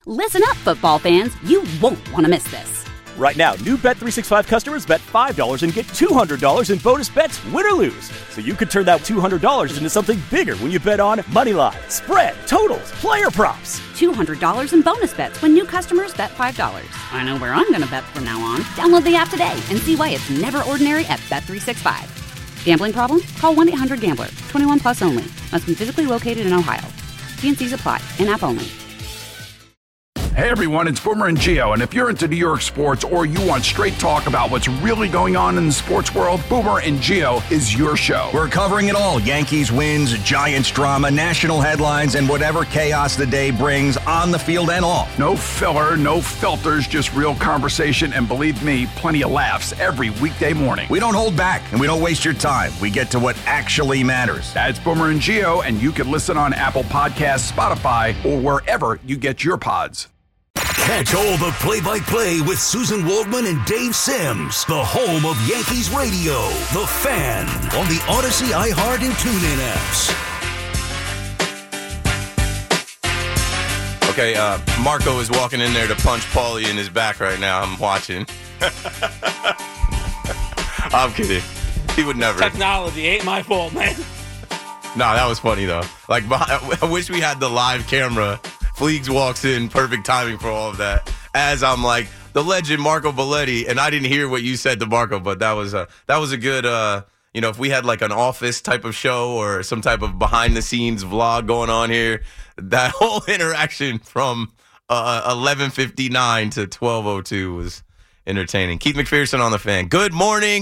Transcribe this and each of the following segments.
Listen up, football fans. You won't want to miss this. Right now, new Bet365 customers bet $5 and get $200 in bonus bets, win or lose. So you could turn that $200 into something bigger when you bet on money line, spread, totals, player props. $200 in bonus bets when new customers bet $5. I know where I'm going to bet from now on. Download the app today and see why it's never ordinary at Bet365. Gambling problem? Call 1-800-GAMBLER. 21 plus only. Must be physically located in Ohio. T&Cs apply. In-app only. Hey everyone, it's Boomer and Gio, and if you're into New York sports or you want straight talk about what's really going on in the sports world, Boomer and Gio is your show. We're covering it all. Yankees wins, Giants drama, national headlines, and whatever chaos the day brings on the field and off. No filler, no filters, just real conversation, and believe me, plenty of laughs every weekday morning. We don't hold back, and we don't waste your time. We get to what actually matters. That's Boomer and Gio, and you can listen on Apple Podcasts, Spotify, or wherever you get your pods. Catch all the play-by-play with Susan Waldman and Dave Sims, the home of Yankees radio, The Fan, on the Odyssey, iHeart, and TuneIn apps. Okay, Marco is walking in there to punch Paulie in his back right now. I'm watching. I'm kidding. He would never. Technology ain't my fault, man. No, that was funny, though. Like, I wish we had the live camera. Fleegs walks in, perfect timing for all of that. As I'm like, the legend Marco Belletti, and I didn't hear what you said to Marco, but that was a good, if we had like an office type of show or some type of behind the scenes vlog going on here, that whole interaction from 11:59 to 12:02 was entertaining. Keith McPherson on The Fan. Good morning.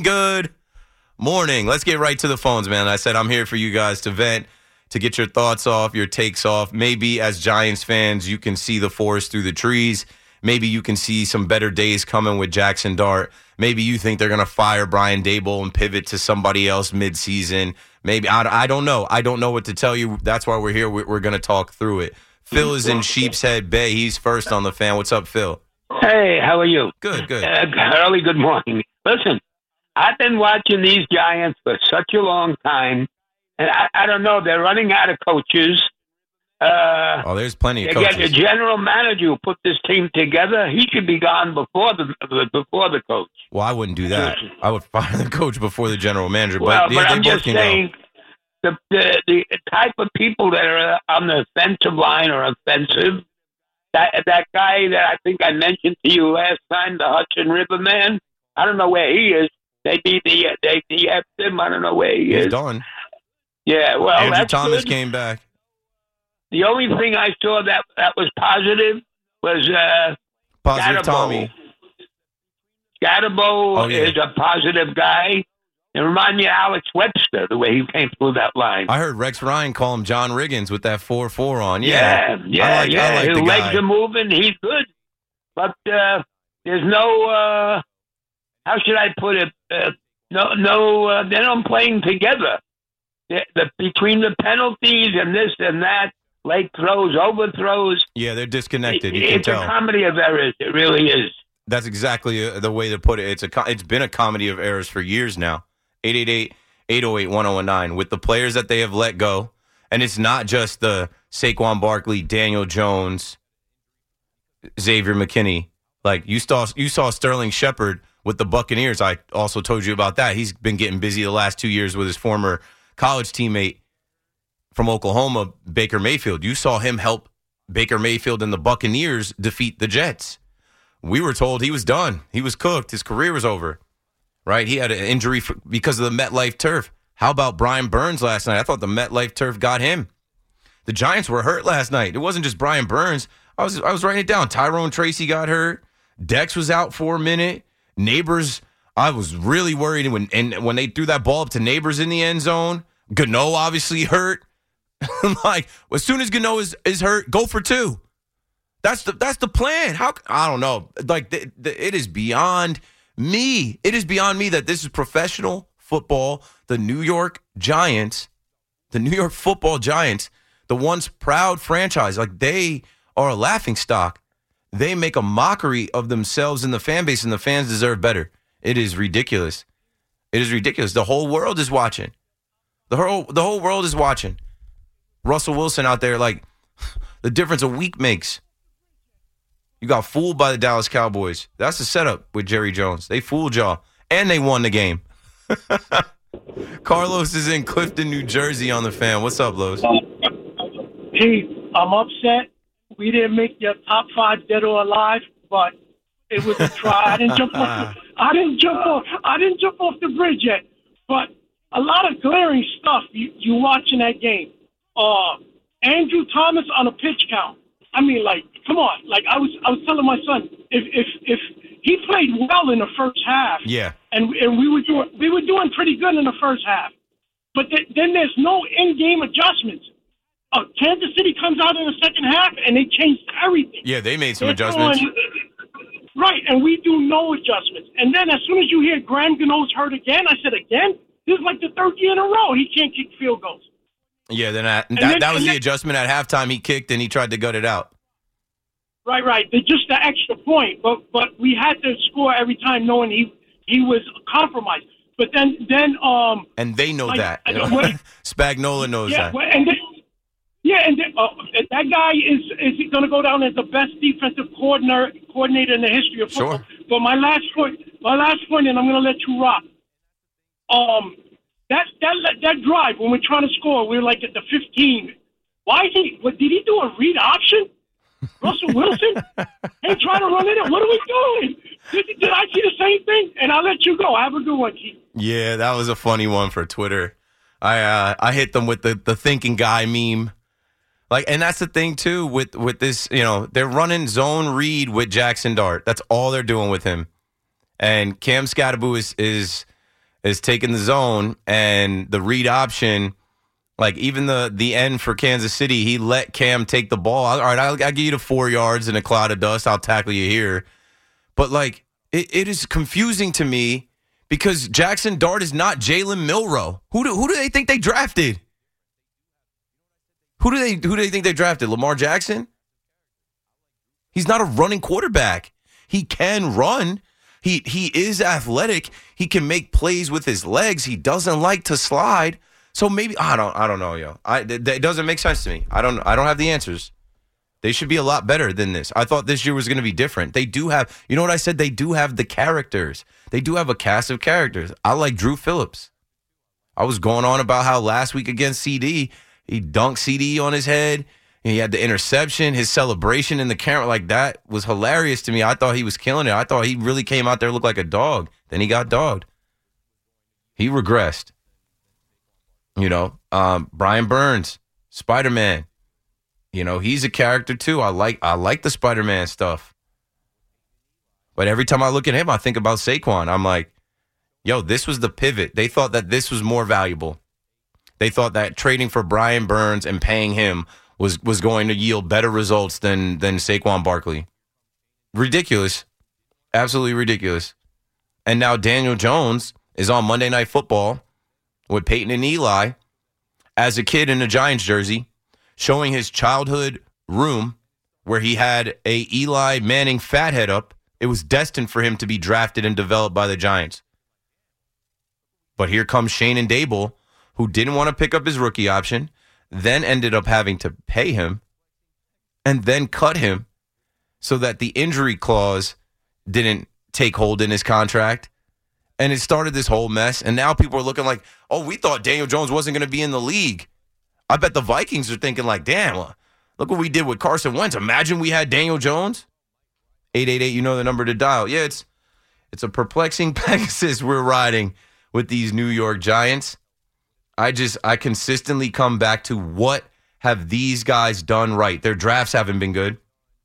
Let's get right to the phones, man. I said I'm here for you guys to vent, to get your thoughts off, your takes off. Maybe as Giants fans, you can see the forest through the trees. Maybe you can see some better days coming with Jackson Dart. Maybe you think they're going to fire Brian Daboll and pivot to somebody else midseason. Maybe, I don't know. I don't know what to tell you. That's why we're here. We're going to talk through it. Phil is in Sheepshead Bay. He's first on The Fan. What's up, Phil? Hey, how are you? Good. Early good morning. Listen, I've been watching these Giants for such a long time. And I don't know. They're running out of coaches. There's plenty of coaches. The general manager who put this team together, he should be gone before the coach. Well, I wouldn't do that. I would fire the coach before the general manager. But I'm just saying the type of people that are on the offensive line are offensive. That guy that I think I mentioned to you last time, the Hudson River man, I don't know where he is. They DF'd him. I don't know where he is. He's done. Yeah, well, Andrew that's Thomas good. came back. The only thing I saw that was positive was Positive Scatterbo. Tommy. Scatterbo is a positive guy. It reminds me of Alex Webster, the way he came through that line. I heard Rex Ryan call him John Riggins with that 4-4 on. Yeah. I like His the legs guy. are moving. He's good. But there's no, how should I put it? They're not playing together. Between the penalties and this and that, late throws, overthrows. Yeah, they're disconnected. You can tell. It's a comedy of errors. It really is. That's exactly the way to put it. It's been a comedy of errors for years now. 888-808-1019. With the players that they have let go, and it's not just the Saquon Barkley, Daniel Jones, Xavier McKinney. Like you saw Sterling Shepard with the Buccaneers. I also told you about that. He's been getting busy the last 2 years with his former college teammate from Oklahoma, Baker Mayfield. You saw him help Baker Mayfield and the Buccaneers defeat the Jets. We were told he was done. He was cooked. His career was over, right? He had an injury because of the MetLife turf. How about Brian Burns last night? I thought the MetLife turf got him. The Giants were hurt last night. It wasn't just Brian Burns. I was writing it down. Tyrone Tracy got hurt. Dex was out for a minute. Neighbors, I was really worried when they threw that ball up to Neighbors in the end zone. Gano obviously hurt. Like, as soon as Gano is hurt, go for two. That's the plan. I don't know. Like, it is beyond me. It is beyond me that this is professional football. The New York Giants, the New York Football Giants, the once proud franchise, like they are a laughingstock. They make a mockery of themselves and the fan base, and the fans deserve better. It is ridiculous. It is ridiculous. The whole world is watching. The whole world is watching. Russell Wilson out there, like, the difference a week makes. You got fooled by the Dallas Cowboys. That's the setup with Jerry Jones. They fooled y'all, and they won the game. Carlos is in Clifton, New Jersey on the Fan. What's up, Los? Hey, I'm upset. We didn't make your top 5 dead or alive, but it was a try. I didn't jump off the bridge yet. But a lot of glaring stuff you watching that game. Andrew Thomas on a pitch count. I mean, like, come on. Like, I was telling my son, if he played well in the first half, yeah, and we were doing pretty good in the first half, but then there's no in-game adjustments. Kansas City comes out in the second half and they changed everything. Yeah, they made some adjustments. Right, and we do no adjustments. And then as soon as you hear Graham Gano's hurt again, I said, again? This is like the third year in a row he can't kick field goals. Yeah, that was the adjustment at halftime. He kicked and he tried to gut it out. Right. Just the extra point, but we had to score every time, knowing he was compromised. But then and they know that. Spagnuolo knows that. And that guy is going to go down as the best defensive coordinator in the history of football. Sure. But my last point, and I'm going to let you rock. That drive when we're trying to score, we're like at the 15. Why is he? Did he do a read option? Russell Wilson? Hey, trying to run it in. What are we doing? Did I see the same thing? And I'll let you go. Have a good one, Keith. Yeah, that was a funny one for Twitter. I hit them with the thinking guy meme. Like, and that's the thing too with this. You know, they're running zone read with Jackson Dart. That's all they're doing with him. And Cam Scatterbo is taking the zone and the read option. Like, even the end for Kansas City, he let Cam take the ball. All right, I'll give you the 4 yards in a cloud of dust. I'll tackle you here. But, like, it is confusing to me because Jackson Dart is not Jalen Milroe. Who do they think they drafted? Who do they think they drafted? Lamar Jackson? He's not a running quarterback. He can run. He is athletic. He can make plays with his legs. He doesn't like to slide. So maybe I don't know, yo. It doesn't make sense to me. I don't have the answers. They should be a lot better than this. I thought this year was going to be different. They do have, you know what I said? They do have the characters. They do have a cast of characters. I like Drew Phillips. I was going on about how last week against CD, he dunked CD on his head. And he had the interception. His celebration in the camera like that was hilarious to me. I thought he was killing it. I thought he really came out there looked like a dog. Then he got dogged. He regressed. You know, Brian Burns, Spider-Man. You know, he's a character too. I like the Spider-Man stuff. But every time I look at him, I think about Saquon. I'm like, yo, this was the pivot. They thought that this was more valuable. They thought that trading for Brian Burns and paying him was going to yield better results than Saquon Barkley. Ridiculous. Absolutely ridiculous. And now Daniel Jones is on Monday Night Football with Peyton and Eli as a kid in a Giants jersey, showing his childhood room where he had a Eli Manning fathead up. It was destined for him to be drafted and developed by the Giants. But here comes Shane and Dable, who didn't want to pick up his rookie option, then ended up having to pay him, and then cut him so that the injury clause didn't take hold in his contract. And it started this whole mess. And now people are looking like, oh, we thought Daniel Jones wasn't going to be in the league. I bet the Vikings are thinking like, damn, look what we did with Carson Wentz. Imagine we had Daniel Jones. 888, you know the number to dial. Yeah, it's a perplexing Pegasus we're riding with these New York Giants. I consistently come back to what have these guys done right. Their drafts haven't been good.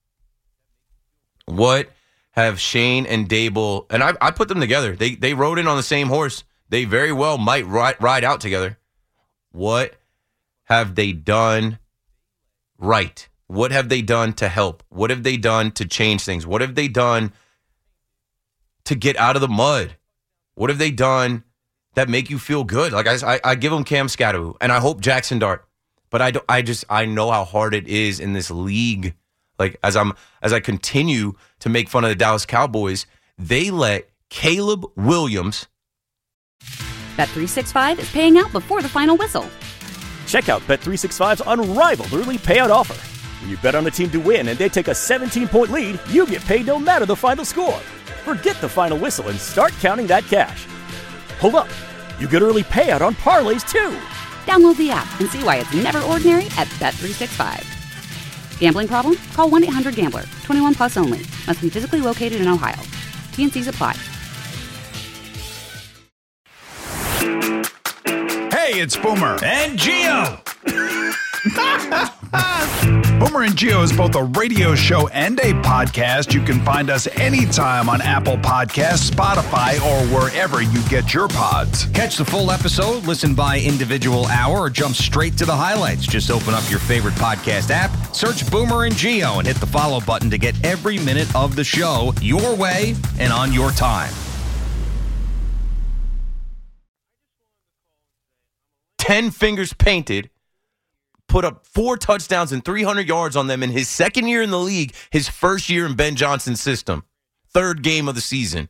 What have Shane and Dable, and I put them together. They rode in on the same horse. They very well might ride out together. What have they done right? What have they done to help? What have they done to change things? What have they done to get out of the mud? What have they done that make you feel good? Like I give them Cam Scatterbo, and I hope Jackson Dart. But I know how hard it is in this league. Like as I continue to make fun of the Dallas Cowboys, they let Caleb Williams. Bet365 is paying out before the final whistle. Check out Bet365's unrivaled early payout offer. When you bet on a team to win and they take a 17-point lead, you get paid no matter the final score. Forget the final whistle and start counting that cash. Hold up. You get early payout on parlays, too. Download the app and see why it's never ordinary at Bet365. Gambling problem? Call 1-800-GAMBLER. 21 plus only. Must be physically located in Ohio. T&Cs apply. Hey, it's Boomer And Gio. Boomer and Gio is both a radio show and a podcast. You can find us anytime on Apple Podcasts, Spotify, or wherever you get your pods. Catch the full episode, listen by individual hour, or jump straight to the highlights. Just open up your favorite podcast app, search Boomer and Gio, and hit the follow button to get every minute of the show your way and on your time. 10 fingers painted, put up 4 touchdowns and 300 yards on them in his second year in the league, his first year in Ben Johnson's system. Third game of the season.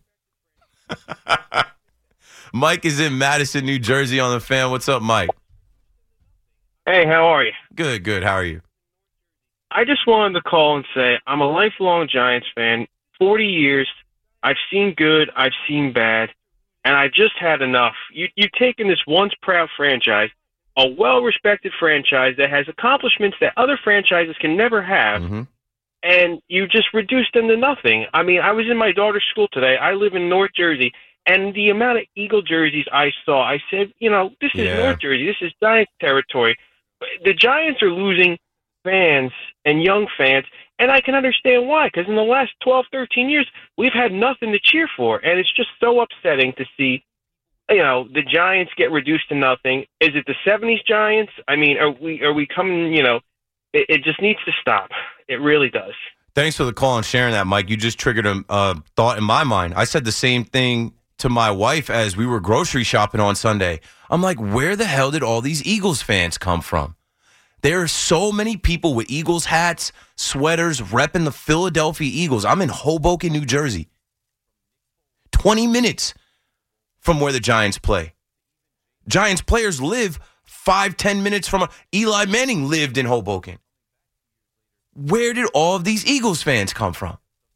Mike is in Madison, New Jersey on the Fan. What's up, Mike? Hey, how are you? Good, good. How are you? I just wanted to call and say I'm a lifelong Giants fan. 40 years. I've seen good. I've seen bad. And I've just had enough. You've taken this once proud franchise, a well-respected franchise that has accomplishments that other franchises can never have, and you just reduced them to nothing. I mean, I was in my daughter's school today. I live in North Jersey, and the amount of Eagle jerseys I saw, I said, you know, this is North Jersey. This is Giants territory. The Giants are losing fans and young fans, and I can understand why, because in the last 12, 13 years, we've had nothing to cheer for, and it's just so upsetting to see, you know, the Giants get reduced to nothing. Is it the 70s Giants? I mean, are we coming, you know, it just needs to stop. It really does. Thanks for the call and sharing that, Mike. You just triggered a thought in my mind. I said the same thing to my wife as we were grocery shopping on Sunday. I'm like, where the hell did all these Eagles fans come from? There are so many people with Eagles hats, sweaters, repping the Philadelphia Eagles. I'm in Hoboken, New Jersey. 20 minutes from where the Giants play. Giants players live 5-10 minutes from Eli Manning lived in Hoboken. Where did all of these Eagles fans come from?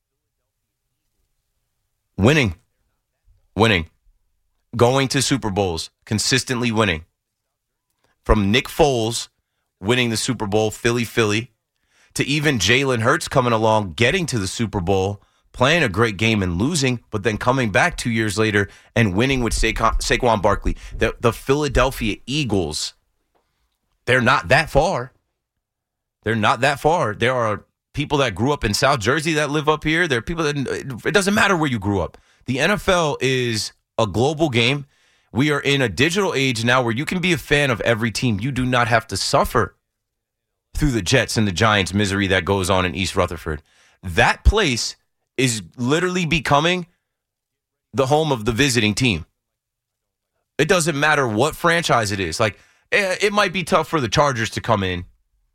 Winning. Going to Super Bowls, consistently winning. From Nick Foles winning the Super Bowl, Philly, to even Jalen Hurts coming along, getting to the Super Bowl, playing a great game and losing, but then coming back 2 years later and winning with Saquon Barkley. The Philadelphia Eagles, they're not that far. There are people that grew up in South Jersey that live up here. There are people that, it doesn't matter where you grew up. The NFL is a global game. We are in a digital age now where you can be a fan of every team. You do not have to suffer through the Jets and the Giants misery that goes on in East Rutherford. That place is literally becoming the home of the visiting team. It doesn't matter what franchise it is. Like, it might be tough for the Chargers to come in.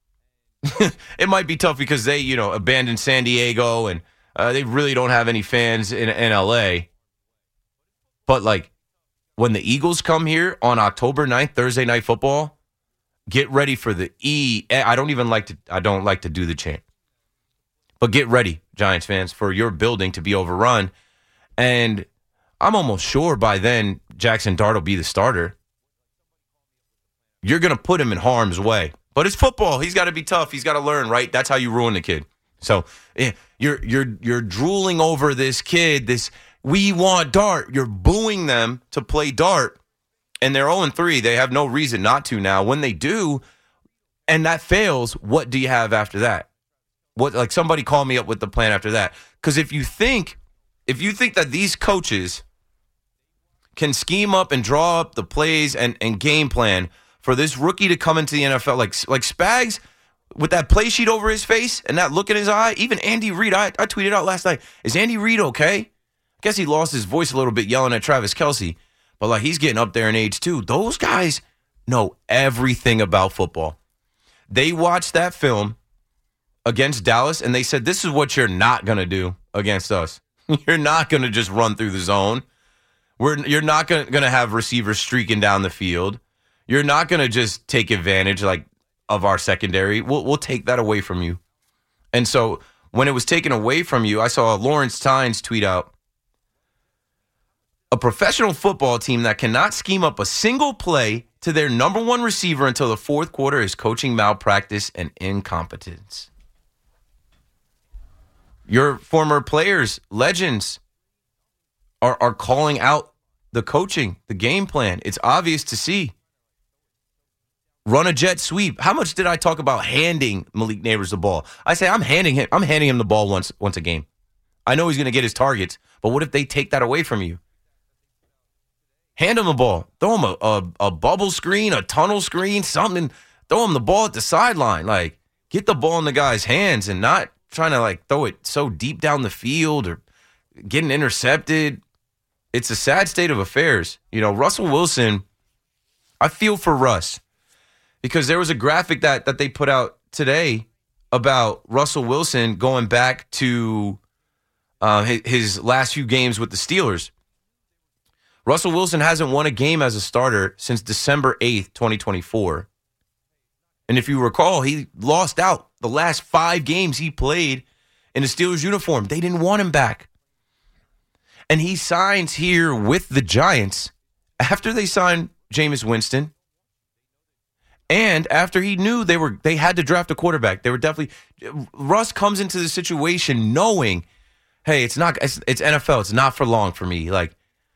It might be tough because they, you know, abandoned San Diego and they really don't have any fans in LA. But, like, when the Eagles come here on October 9th, Thursday Night Football, get ready for the I don't like to do the chant. But get ready, Giants fans, for your building to be overrun. And I'm almost sure by then Jackson Dart will be the starter. You're going to put him in harm's way. But it's football. He's got to be tough. He's got to learn, right? That's how you ruin the kid. So you're drooling over this kid, we want Dart. You're booing them to play Dart, and they're 0-3. They have no reason not to now. When they do, and that fails, what do you have after that? What, like, somebody call me up with the plan after that. Because if you think that these coaches can scheme up and draw up the plays and game plan for this rookie to come into the NFL, like Spags, with that play sheet over his face and that look in his eye, even Andy Reid, I tweeted out last night, is Andy Reid okay? I guess he lost his voice a little bit yelling at Travis Kelce, but like he's getting up there in age too. Those guys know everything about football. They watched that film against Dallas and they said, this is what you're not going to do against us. You're not going to just run through the zone. You're not going to have receivers streaking down the field. You're not going to just take advantage of our secondary. We'll take that away from you. And so when it was taken away from you, I saw Lawrence Tynes tweet out, a professional football team that cannot scheme up a single play to their number one receiver until the fourth quarter is coaching malpractice and incompetence. Your former players, legends, are calling out the coaching, the game plan. It's obvious to see. Run a jet sweep. How much did I talk about handing Malik Neighbors the ball? I say I'm handing him the ball once a game. I know he's going to get his targets, but what if they take that away from you? Hand him the ball. Throw him a bubble screen, a tunnel screen, something. Throw him the ball at the sideline. Like, get the ball in the guy's hands and not trying to throw it so deep down the field or getting intercepted. It's a sad state of affairs. Russell Wilson, I feel for Russ because there was a graphic that they put out today about Russell Wilson going back to his last few games with the Steelers. Russell Wilson hasn't won a game as a starter since December 8th, 2024. And if you recall, he lost out the last 5 games he played in the Steelers uniform. They didn't want him back. And he signs here with the Giants after they signed Jameis Winston and after he knew they had to draft a quarterback. Russ comes into the situation knowing, hey, it's NFL. It's not for long for me. Like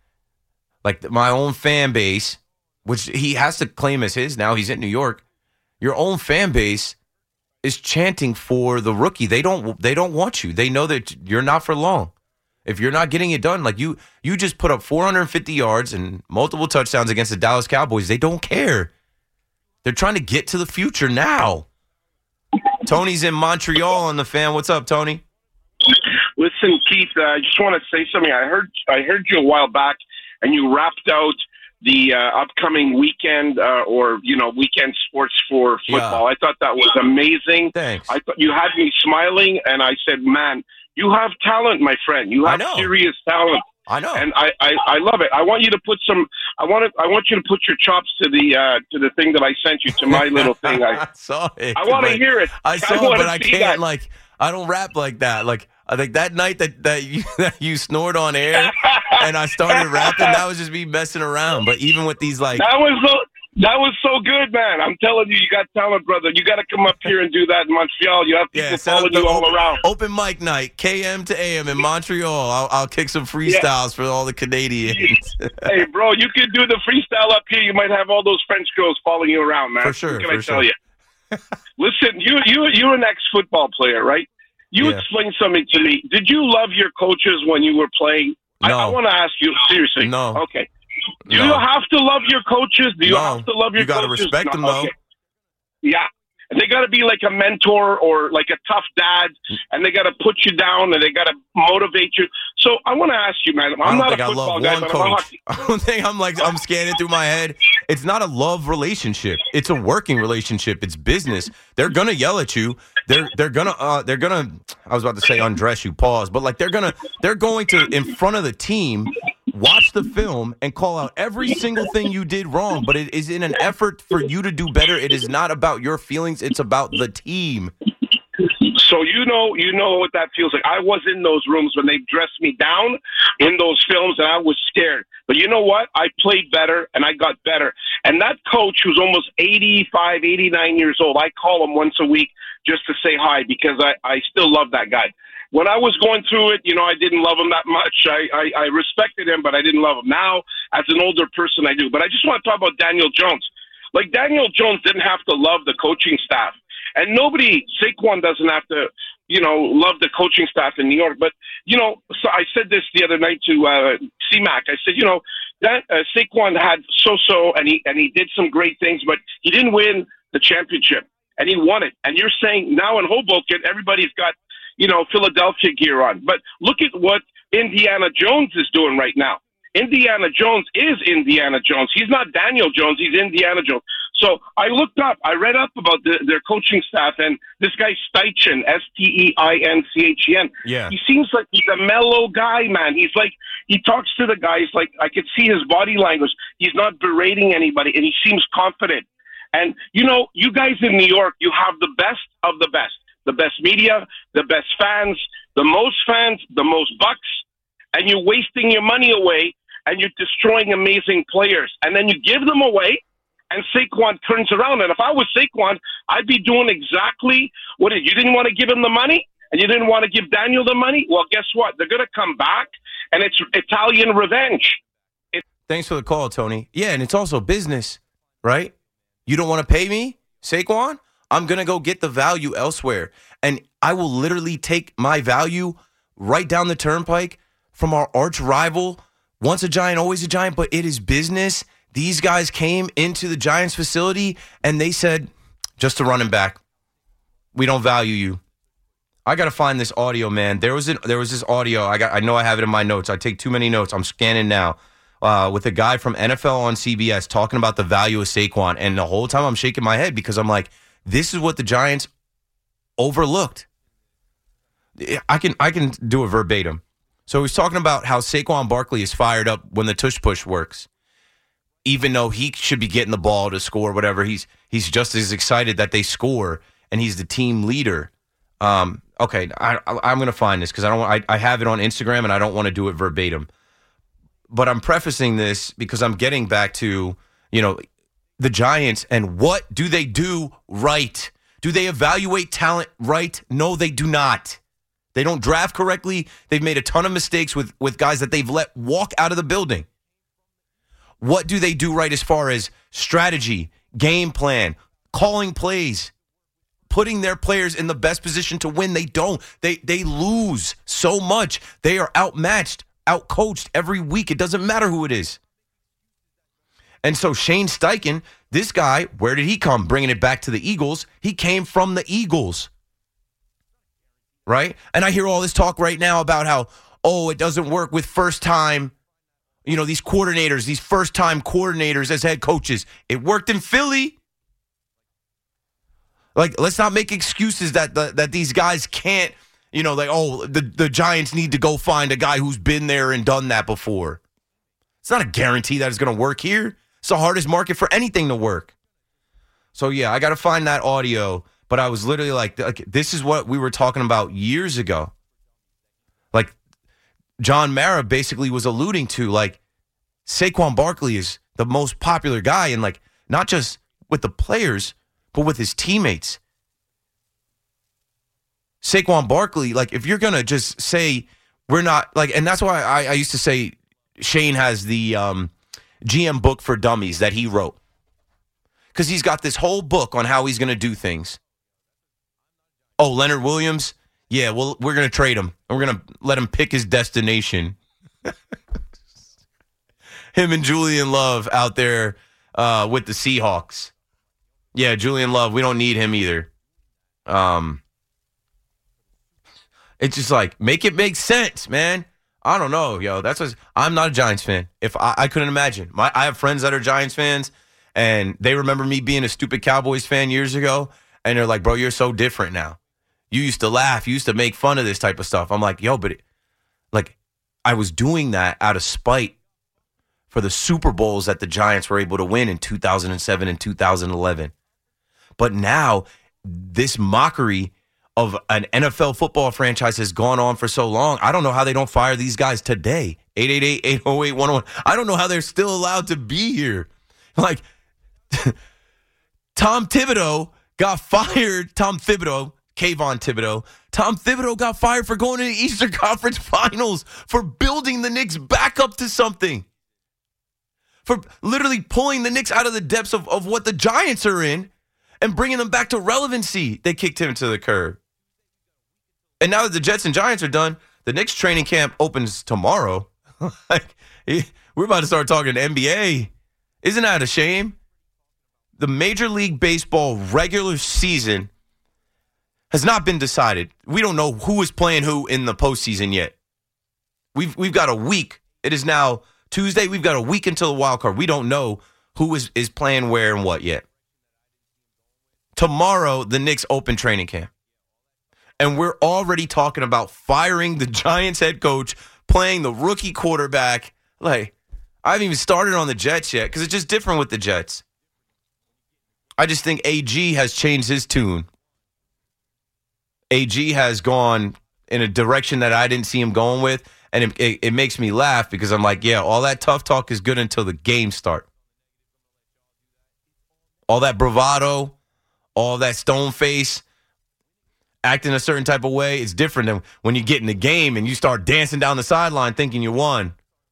my own fan base, which he has to claim as his now. He's in New York. Your own fan base is chanting for the rookie. They don't want you. They know that you're not for long. If you're not getting it done, like you just put up 450 yards and multiple touchdowns against the Dallas Cowboys. They don't care. They're trying to get to the future now. Tony's in Montreal on the Fan. What's up, Tony? Listen, Keith, I just want to say something. I heard you a while back, and you wrapped out the upcoming weekend weekend sports for football. Yeah. I thought that was amazing. Thanks. I thought you had me smiling, and I said, man, you have talent, my friend. You have serious talent. I know. And I love it. I want you to put I want you to put your chops to the thing that I sent you, to my little thing. I saw it. I want to hear it. I saw it, but I can't I don't rap like that. Like I think that night that you snored on air and I started rapping, that was just me messing around. But even with these that was so good, man. I'm telling you, you got talent, brother. You got to come up here and do that in Montreal. You have people following you all around. Open mic night, KM to AM in Montreal. I'll kick some freestyles for all the Canadians. Hey, bro, you can do the freestyle up here. You might have all those French girls following you around, man. For sure. What can I tell you? Listen, you're an ex-football player, right? You explain something to me. Did you love your coaches when you were playing? No. I want to ask you, seriously. No. Okay. Do you have to love your coaches? Do you have to love your coaches? You got to respect them, though. Okay. Yeah. And they got to be like a mentor or like a tough dad, and they got to put you down, and they got to motivate you. So I want to ask you, man. I'm not a football guy, but I'm a hockey. I don't think I'm scanning through my head. It's not a love relationship. It's a working relationship. It's business. They're gonna yell at you. They're gonna. I was about to say undress you. Pause. But like they're going to in front of the team. Watch the film and call out every single thing you did wrong, but it is in an effort for you to do better. It is not about your feelings. It's about the team. So you know what that feels like. I was in those rooms when they dressed me down in those films, and I was scared. But you know what? I played better, and I got better. And that coach who's almost 85, 89 years old, I call him once a week just to say hi because I still love that guy. When I was going through it, I didn't love him that much. I respected him, but I didn't love him. Now, as an older person, I do. But I just want to talk about Daniel Jones. Like, Daniel Jones didn't have to love the coaching staff. And Saquon doesn't have to, love the coaching staff in New York. But, so I said this the other night to C-Mac. I said, that Saquon had so-so, and he did some great things, but he didn't win the championship. And he won it. And you're saying now in Hoboken, everybody's got, Philadelphia gear on. But look at what Indiana Jones is doing right now. Indiana Jones is Indiana Jones. He's not Daniel Jones. He's Indiana Jones. So I read up about their coaching staff, and this guy Steichen, Steinchen. Yeah. He seems like he's a mellow guy, man. He's like, he talks to the guys like I could see his body language. He's not berating anybody, and he seems confident. And, you guys in New York, you have the best of the best. the best media, the best fans, the most bucks, and you're wasting your money away, and you're destroying amazing players. And then you give them away, and Saquon turns around. And if I was Saquon, I'd be doing exactly what you didn't want to give him the money, and you didn't want to give Daniel the money. Well, guess what? They're going to come back, and it's Italian revenge. Thanks for the call, Tony. Yeah, and it's also business, right? You don't want to pay me, Saquon? I'm going to go get the value elsewhere. And I will literally take my value right down the turnpike from our arch rival. Once a Giant, always a Giant, but it is business. These guys came into the Giants facility and they said, just a running back, we don't value you. I got to find this audio, man. There was this audio. I know I have it in my notes. I take too many notes. I'm scanning now. With a guy from NFL on CBS talking about the value of Saquon. And the whole time I'm shaking my head because I'm like, this is what the Giants overlooked. I can do it verbatim. So he's talking about how Saquon Barkley is fired up when the tush push works. Even though he should be getting the ball to score, whatever, he's just as excited that they score, and he's the team leader. Okay, I'm going to find this because I have it on Instagram, and I don't want to do it verbatim. But I'm prefacing this because I'm getting back to, the Giants and what do they do right? Do they evaluate talent right? No, they do not. They don't draft correctly. They've made a ton of mistakes with guys that they've let walk out of the building. What do they do right as far as strategy, game plan, calling plays, putting their players in the best position to win? They don't. They lose so much. They are outmatched, outcoached every week. It doesn't matter who it is. And so Shane Steichen, this guy, where did he come? Bringing it back to the Eagles. He came from the Eagles. Right? And I hear all this talk right now about how, it doesn't work with first-time, these coordinators, these first-time coordinators as head coaches. It worked in Philly. Like, let's not make excuses that these guys can't, the Giants need to go find a guy who's been there and done that before. It's not a guarantee that it's going to work here. It's the hardest market for anything to work. So, yeah, I got to find that audio. But I was literally like, this is what we were talking about years ago. Like, John Mara basically was alluding to, like, Saquon Barkley is the most popular guy, and, like, not just with the players, but with his teammates. Saquon Barkley, like, if you're going to just say we're not, like, and that's why I used to say Shane has the GM book for dummies that he wrote. Because he's got this whole book on how he's going to do things. Oh, Leonard Williams? Yeah, well, we're going to trade him. And we're going to let him pick his destination. Him and Julian Love out there with the Seahawks. Yeah, Julian Love, we don't need him either. It's just like, make it make sense, man. I don't know, yo. I'm not a Giants fan. If I couldn't imagine. I have friends that are Giants fans, and they remember me being a stupid Cowboys fan years ago, and they're like, bro, you're so different now. You used to laugh. You used to make fun of this type of stuff. I'm like, yo, but I was doing that out of spite for the Super Bowls that the Giants were able to win in 2007 and 2011. But now, this mockery of an NFL football franchise has gone on for so long. I don't know how they don't fire these guys today. 888-808-101. I don't know how they're still allowed to be here. Like, Tom Thibodeau got fired. Tom Thibodeau got fired for going to the Eastern Conference Finals, for building the Knicks back up to something, for literally pulling the Knicks out of the depths of what the Giants are in and bringing them back to relevancy. They kicked him to the curb. And now that the Jets and Giants are done, the Knicks training camp opens tomorrow. We're about to start talking NBA. Isn't that a shame? The Major League Baseball regular season has not been decided. We don't know who is playing who in the postseason yet. We've got a week. It is now Tuesday. We've got a week until the wild card. We don't know who is playing where and what yet. Tomorrow, the Knicks open training camp. And we're already talking about firing the Giants head coach, playing the rookie quarterback. Like, I haven't even started on the Jets yet because it's just different with the Jets. I just think AG has changed his tune. AG has gone in a direction that I didn't see him going with, and it makes me laugh because I'm like, yeah, all that tough talk is good until the games start. All that bravado, all that stone face, acting a certain type of way, it's different than when you get in the game and you start dancing down the sideline thinking you won.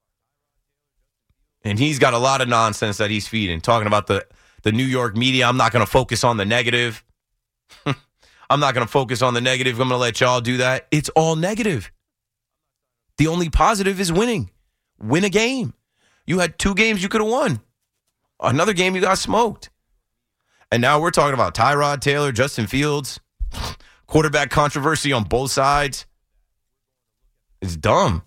And he's got a lot of nonsense that he's feeding, talking about the New York media. I'm not going to focus on the negative. I'm not going to focus on the negative. I'm going to let y'all do that. It's all negative. The only positive is winning. Win a game. You had 2 games you could have won. Another game you got smoked. And now we're talking about Tyrod Taylor, Justin Fields, quarterback controversy on both sides. It's dumb.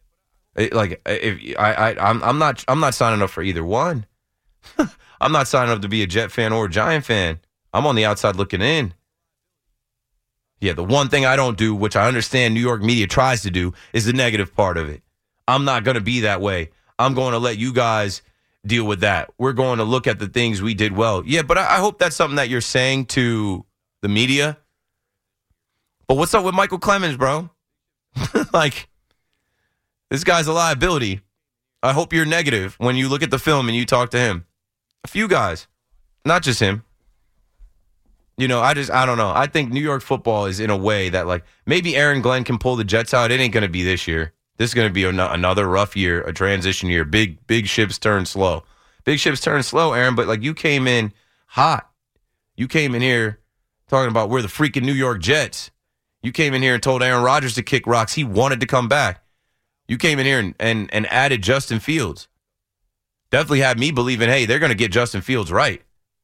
I'm not signing up for either one. I'm not signing up to be a Jet fan or a Giant fan. I'm on the outside looking in. Yeah, the one thing I don't do, which I understand New York media tries to do, is the negative part of it. I'm not going to be that way. I'm going to let you guys deal with that. We're going to look at the things we did well. Yeah, but I hope that's something that you're saying to the media. But what's up with Michael Clemens, bro? Like, this guy's a liability. I hope you're negative when you look at the film and you talk to him. A few guys, not just him. You know, I don't know. I think New York football is in a way that, like, maybe Aaron Glenn can pull the Jets out. It ain't going to be this year. This is going to be another rough year, a transition year. Big ships turn slow. Big ships turn slow, Aaron, but, like, you came in hot. You came in here talking about we're the freaking New York Jets. You came in here and told Aaron Rodgers to kick rocks. He wanted to come back. You came in here and added Justin Fields. Definitely had me believing, hey, they're going to get Justin Fields right.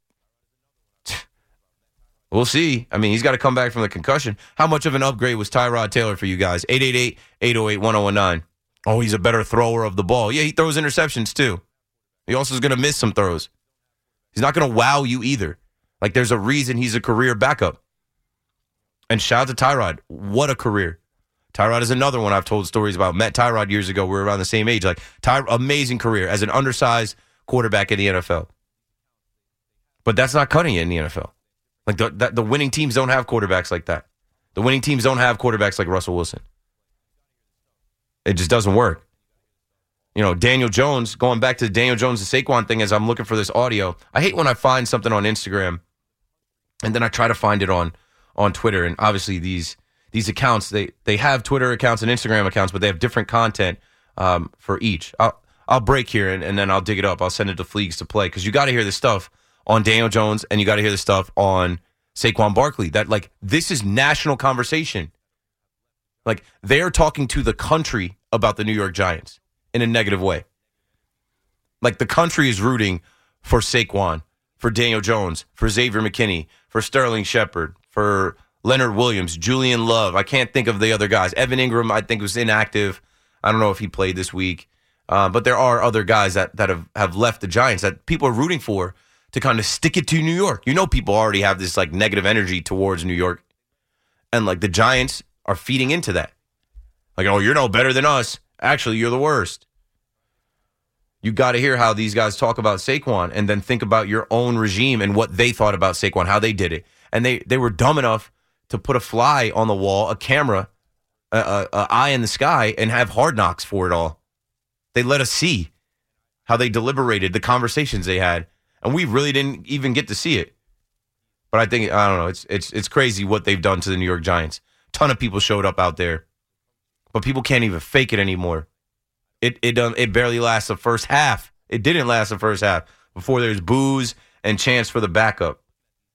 We'll see. I mean, he's got to come back from the concussion. How much of an upgrade was Tyrod Taylor for you guys? 888-808-1019. Oh, he's a better thrower of the ball. Yeah, he throws interceptions too. He also is going to miss some throws. He's not going to wow you either. Like, there's a reason he's a career backup. And shout out to Tyrod. What a career. Tyrod is another one I've told stories about. Met Tyrod years ago. We were around the same age. Like, amazing career as an undersized quarterback in the NFL. But that's not cutting it in the NFL. Like, the winning teams don't have quarterbacks like that. The winning teams don't have quarterbacks like Russell Wilson. It just doesn't work. You know, Daniel Jones, going back to the Daniel Jones and Saquon thing as I'm looking for this audio. I hate when I find something on Instagram and then I try to find it on Twitter. And obviously these accounts, they have Twitter accounts and Instagram accounts, but they have different content for each. I'll break here and then I'll dig it up. I'll send it to Fleegs to play because you got to hear this stuff on Daniel Jones, and you got to hear the stuff on Saquon Barkley. That, like, this is national conversation. Like, they're talking to the country about the New York Giants in a negative way. Like, the country is rooting for Saquon, for Daniel Jones, for Xavier McKinney, for Sterling Shepard, for Leonard Williams, Julian Love. I can't think of the other guys. Evan Ingram, I think, was inactive. I don't know if he played this week. But there are other guys that have left the Giants that people are rooting for to kind of stick it to New York. You know, people already have this, like, negative energy towards New York. And, like, the Giants are feeding into that. Like, oh, you're no better than us. Actually, you're the worst. You got to hear how these guys talk about Saquon and then think about your own regime and what they thought about Saquon, how they did it. And they were dumb enough to put a fly on the wall, a camera, a eye in the sky, and have Hard Knocks for it all. They let us see how they deliberated, the conversations they had. And we really didn't even get to see it. But I don't know, it's crazy what they've done to the New York Giants. A ton of people showed up out there. But people can't even fake it anymore. It barely lasts the first half. It didn't last the first half before there's boos and chants for the backup.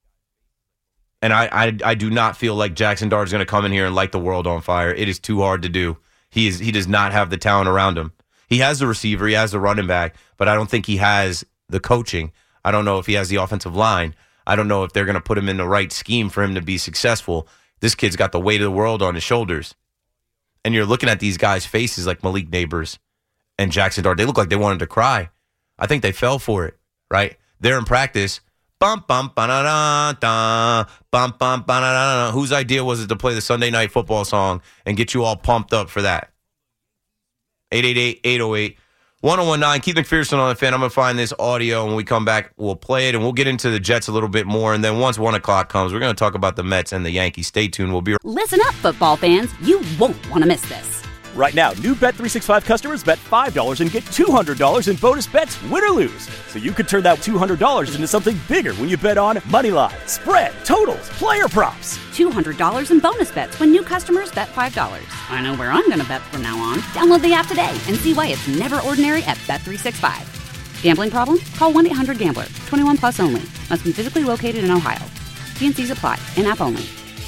And I do not feel like Jackson Dart is going to come in here and light the world on fire. It is too hard to do. He does not have the talent around him. He has the receiver, he has the running back, but I don't think he has the coaching. I don't know if he has the offensive line. I don't know if they're going to put him in the right scheme for him to be successful. This kid's got the weight of the world on his shoulders. And you're looking at these guys' faces like Malik Neighbors and Jackson Dart. They look like they wanted to cry. I think they fell for it, right? They're in practice. Bum, bum, ba-da-da-da, bum, bum, ba-da-da-da. Whose idea was it to play the Sunday Night Football song and get you all pumped up for that? 888-808-1019. 1019, Keith McPherson on the Fan. I'm going to find this audio. When we come back, we'll play it, and we'll get into the Jets a little bit more. And then once 1 o'clock comes, we're going to talk about the Mets and the Yankees. Stay tuned. We'll be Listen up, football fans. You won't want to miss this. Right now, new Bet365 customers bet $5 and get $200 in bonus bets, win or lose. So you could turn that $200 into something bigger when you bet on money line, spread, totals, player props. $200 in bonus bets when new customers bet $5. I know where I'm going to bet from now on. Download the app today and see why it's never ordinary at Bet365. Gambling problem? Call 1-800-GAMBLER. 21 plus only. Must be physically located in Ohio. T&Cs apply. In-app only.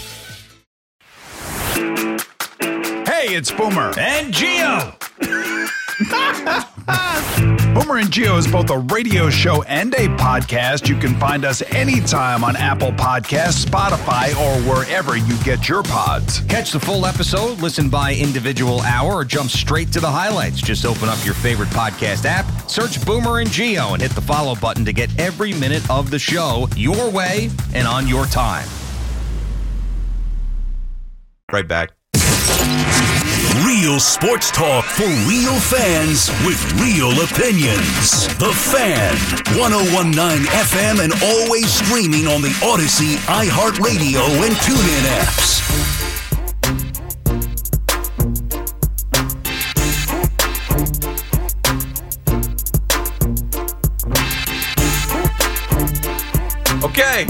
Hey, it's Boomer And Gio. Boomer and Gio is both a radio show and a podcast. You can find us anytime on Apple Podcasts, Spotify, or wherever you get your pods. Catch the full episode, listen by individual hour, or jump straight to the highlights. Just open up your favorite podcast app, search Boomer and Gio, and hit the follow button to get every minute of the show your way and on your time. right back. Real sports talk for real fans with real opinions. The Fan, 101.9 FM, and always streaming on the Odyssey, iHeartRadio, and TuneIn apps. Okay.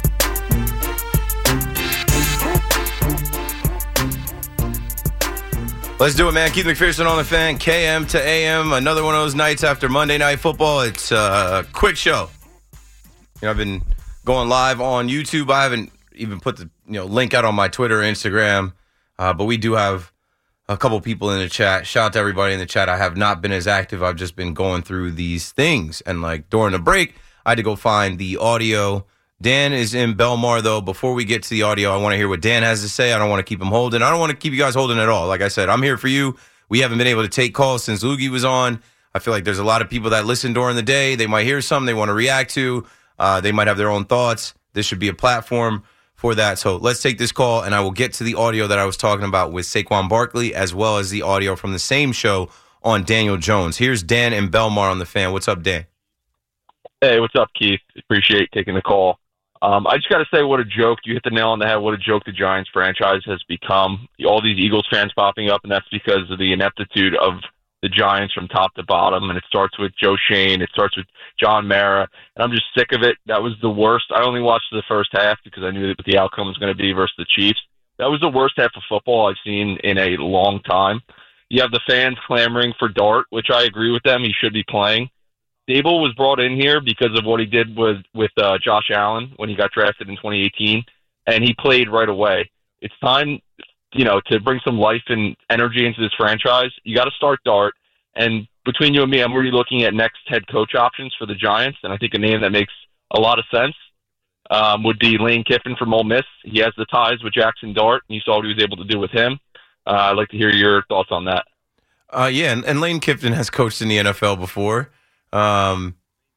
Let's do it, man. Keith McPherson on the Fan, KM to AM. Another one of those nights after Monday Night Football. It's a quick show. You know, I've been going live on YouTube. I haven't even put the link out on my Twitter or Instagram, but we do have a couple people in the chat. Shout out to everybody in the chat. I have not been as active. I've just been going through these things. And like during the break, I had to go find the audio. Dan is in Belmar, though. Before we get to the audio, I want to hear what Dan has to say. I don't want to keep him holding. I don't want to keep you guys holding at all. Like I said, I'm here for you. We haven't been able to take calls since Loogie was on. I feel like there's a lot of people that listen during the day. They might hear something they want to react to. They might have their own thoughts. This should be a platform for that. So let's take this call, and I will get to the audio that I was talking about with Saquon Barkley, as well as the audio from the same show on Daniel Jones. Here's Dan in Belmar on the Fan. What's up, Dan? Hey, what's up, Keith? Appreciate taking the call. I just got to say, what a joke. You hit the nail on the head. What a joke the Giants franchise has become. All these Eagles fans popping up, and that's because of the ineptitude of the Giants from top to bottom. And it starts with Joe Shane. It starts with John Mara. And I'm just sick of it. That was the worst. I only watched the first half because I knew what the outcome was going to be versus the Chiefs. That was the worst half of football I've seen in a long time. You have the fans clamoring for Dart, which I agree with them. He should be playing. Dable was brought in here because of what he did with Josh Allen when he got drafted in 2018, and he played right away. It's time, to bring some life and energy into this franchise. You got to start Dart, and between you and me, I'm already looking at next head coach options for the Giants, and I think a name that makes a lot of sense would be Lane Kiffin from Ole Miss. He has the ties with Jackson Dart, and you saw what he was able to do with him. I'd like to hear your thoughts on that. Yeah, and Lane Kiffin has coached in the NFL before. Because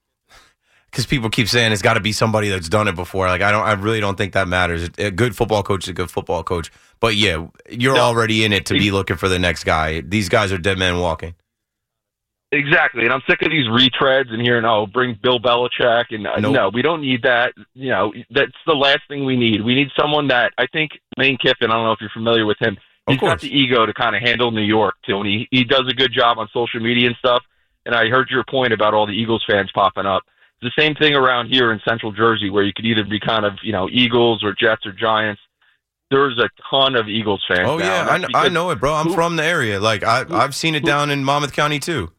people keep saying it's got to be somebody that's done it before. Like I really don't think that matters. A good football coach is a good football coach. But yeah, you're already in it to be looking for the next guy. These guys are dead men walking. Exactly, and I'm sick of these retreads and hearing, bring Bill Belichick, and Nope. No, we don't need that. That's the last thing we need. We need someone that, I think Lane Kiffin, I don't know if you're familiar with him, he's got the ego to kind of handle New York too, and he does a good job on social media and stuff. And I heard your point about all the Eagles fans popping up. It's the same thing around here in Central Jersey, where you could either be kind of, Eagles or Jets or Giants. There's a ton of Eagles fans. Oh, now. yeah, I know it, bro. I'm from the area. Like, I've seen it down in Monmouth County, too.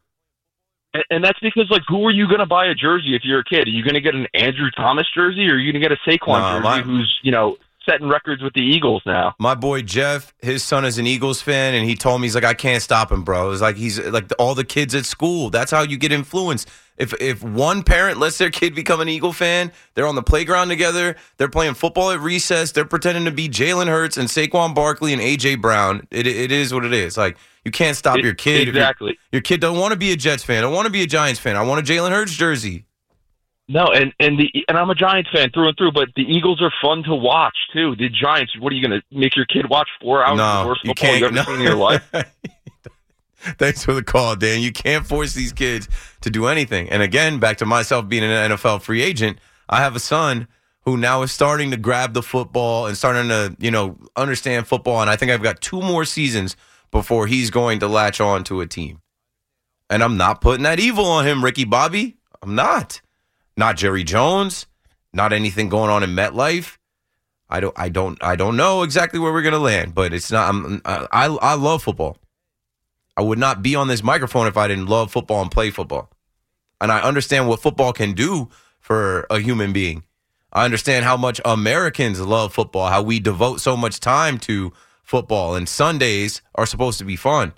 And that's because, who are you going to buy a jersey if you're a kid? Are you going to get an Andrew Thomas jersey, or are you going to get a Saquon jersey who's, setting records with the Eagles now? My boy Jeff, his son is an Eagles fan, and he told me, he's like, I can't stop him, bro. It's like he's like all the kids at school. That's how you get influenced. If one parent lets their kid become an Eagle fan, they're on the playground together, they're playing football at recess, they're pretending to be Jalen Hurts and Saquon Barkley and A.J. Brown. It is what it is. Like, you can't stop your kid. Exactly. Your kid don't want to be a Jets fan, don't want to be a Giants fan. I want a Jalen Hurts jersey. No, and I'm a Giants fan through and through, but the Eagles are fun to watch too. The Giants, what are you going to make your kid watch 4 hours of the worst football you've ever seen in your life? Thanks for the call, Dan. You can't force these kids to do anything. And again, back to myself being an NFL free agent, I have a son who now is starting to grab the football and starting to, understand football. And I think I've got 2 more seasons before he's going to latch on to a team. And I'm not putting that evil on him, Ricky Bobby. I'm not. Not Jerry Jones. Not anything going on in MetLife. I don't know exactly where we're going to land, but it's not. I love football. I would not be on this microphone if I didn't love football and play football. And I understand what football can do for a human being. I understand how much Americans love football, how we devote so much time to football, and Sundays are supposed to be fun.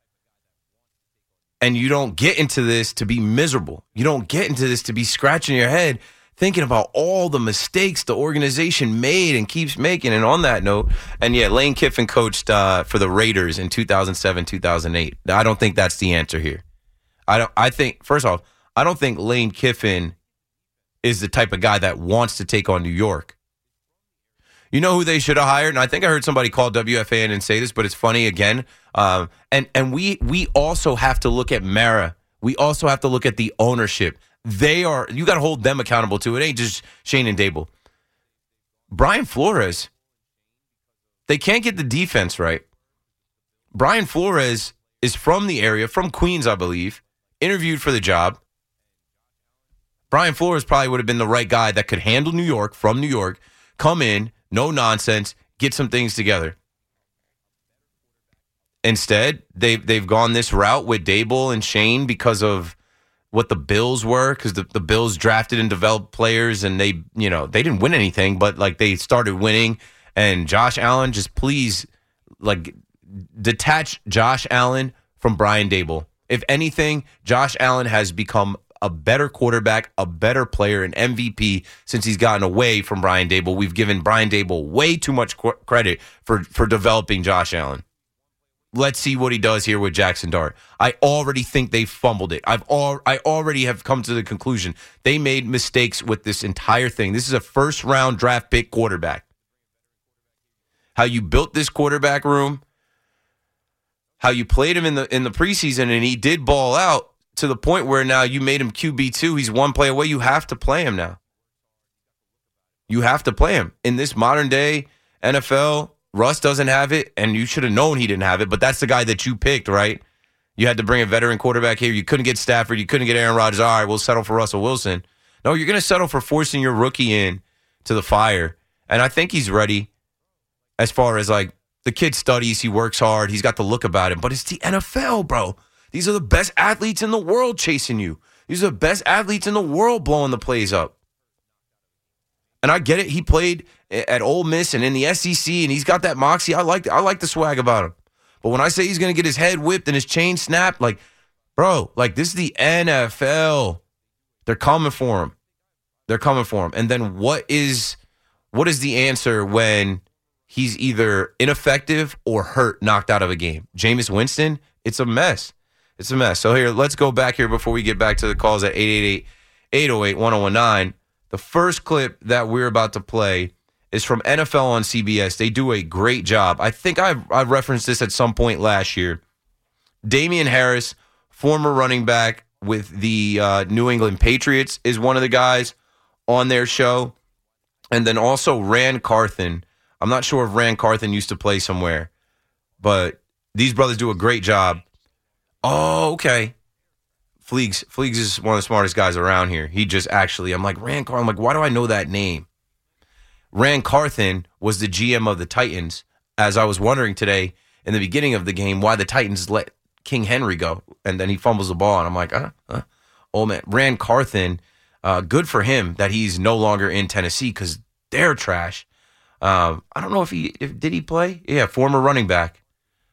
And you don't get into this to be miserable. You don't get into this to be scratching your head thinking about all the mistakes the organization made and keeps making. And on that note, and yeah, Lane Kiffin coached for the Raiders in 2007, 2008. I don't think that's the answer here. I think, first off, I don't think Lane Kiffin is the type of guy that wants to take on New York. You know who they should have hired? And I think I heard somebody call WFAN and say this, but it's funny again. And we also have to look at Mara. We also have to look at the ownership. You got to hold them accountable too. It ain't just Shane and Dable. Brian Flores, they can't get the defense right. Brian Flores is from the area, from Queens, I believe, interviewed for the job. Brian Flores probably would have been the right guy that could handle New York, from New York, come in, no nonsense, get some things together. Instead, they've gone this route with Dable and Shane because of what the Bills were, because the Bills drafted and developed players, and they didn't win anything, but like they started winning. And Josh Allen, just please, like, detach Josh Allen from Brian Dable. If anything, Josh Allen has become a better quarterback, a better player, an MVP since he's gotten away from Brian Dable. We've given Brian Dable way too much credit for developing Josh Allen. Let's see what he does here with Jackson Dart. I already think they fumbled it. I already have come to the conclusion they made mistakes with this entire thing. This is a first-round draft pick quarterback. How you built this quarterback room, how you played him in the preseason, and he did ball out to the point where now you made him QB2. He's one play away. You have to play him now. You have to play him. In this modern-day NFL, Russ doesn't have it, and you should have known he didn't have it, but that's the guy that you picked, right? You had to bring a veteran quarterback here. You couldn't get Stafford. You couldn't get Aaron Rodgers. All right, we'll settle for Russell Wilson. No, you're going to settle for forcing your rookie in to the fire, and I think he's ready as far as, like, the kid studies. He works hard. He's got the look about him, but it's the NFL, bro. These are the best athletes in the world chasing you. These are the best athletes in the world blowing the plays up. And I get it. He played at Ole Miss and in the SEC, and he's got that moxie. I like the swag about him. But when I say he's going to get his head whipped and his chain snapped, like, bro, like, this is the NFL. They're coming for him. They're coming for him. And then what is the answer when he's either ineffective or hurt, knocked out of a game? Jameis Winston, it's a mess. It's a mess. So here, let's go back here before we get back to the calls at 888-808-1019. The first clip that we're about to play is from NFL on CBS. They do a great job. I think I referenced this at some point last year. Damian Harris, former running back with the New England Patriots, is one of the guys on their show. And then also Rand Carthen. I'm not sure if Rand Carthen used to play somewhere, but these brothers do a great job. Oh, okay. Fleegs is one of the smartest guys around here. He just actually, I'm like, Rand Carthen. I'm like, why do I know that name? Rand Carthen was the GM of the Titans, as I was wondering today in the beginning of the game why the Titans let King Henry go, and then he fumbles the ball, and I'm like, oh man, Rand Carthen, good for him that he's no longer in Tennessee because they're trash. I don't know if did he play? Yeah, former running back.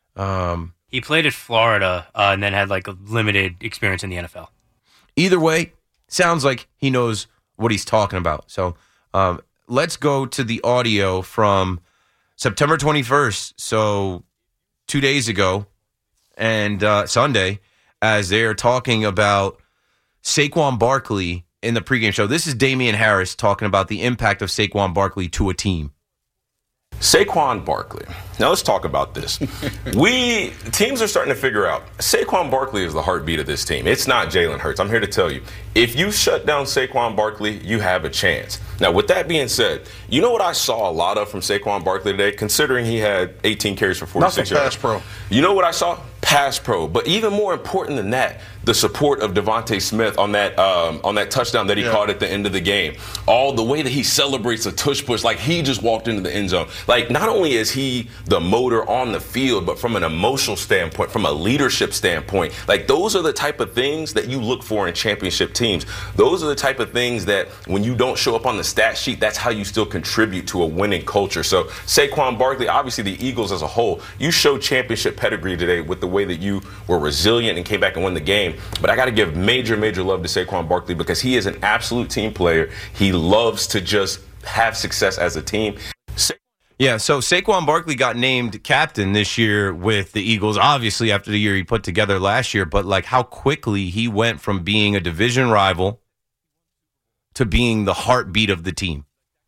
He played at Florida and then had like a limited experience in the NFL. Either way, sounds like he knows what he's talking about. So let's go to the audio from September 21st, so 2 days ago, and Sunday, as they're talking about Saquon Barkley in the pregame show. This is Damian Harris talking about the impact of Saquon Barkley to a team. Saquon Barkley. Now let's talk about this. Teams are starting to figure out Saquon Barkley is the heartbeat of this team. It's not Jalen Hurts. I'm here to tell you, if you shut down Saquon Barkley, you have a chance. Now, with that being said, you know what I saw a lot of from Saquon Barkley today, considering he had 18 carries for 46 yards? Pass pro. You know what I saw? Pass pro. But even more important than that, the support of Devontae Smith on that touchdown that he caught at the end of the game. All the way that he celebrates a tush push like he just walked into the end zone. Like, not only is he the motor on the field, but from an emotional standpoint, from a leadership standpoint, like, those are the type of things that you look for in championship teams. Those are the type of things that when you don't show up on the stat sheet, that's how you still contribute to a winning culture. So Saquon Barkley, obviously the Eagles as a whole, you showed championship pedigree today with the way that you were resilient and came back and won the game. But I got to give major love to Saquon Barkley because he is an absolute team player. He loves to just have success as a team. Yeah, so Saquon Barkley got named captain this year with the Eagles, obviously after the year he put together last year, but like how quickly he went from being a division rival to being the heartbeat of the team,